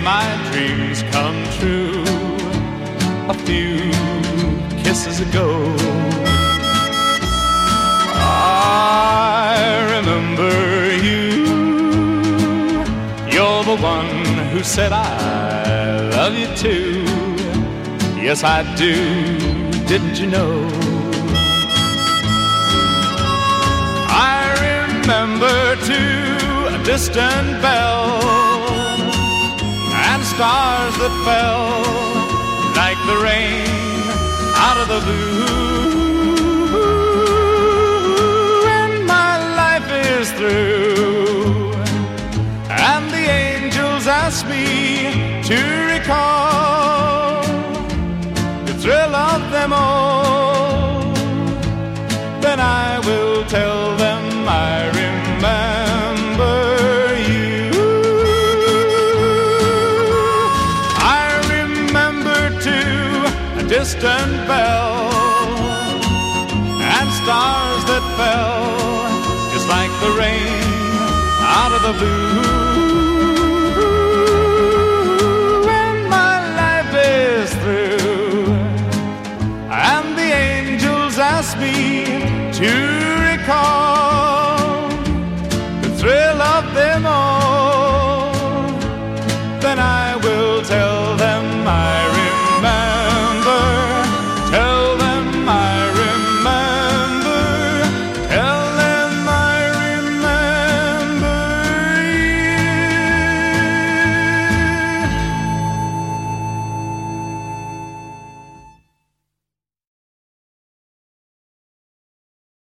my dreams come true a few kisses ago. I remember you. You're the one who said I love you too. Yes, I do. Didn't you know? I remember too a distant bell and stars that fell like the rain out of the blue. And my life is through, and the angels ask me to recall the thrill of them all. Then I will tell them I remember you. I remember too a distant bell and stars that fell just like the rain out of the blue.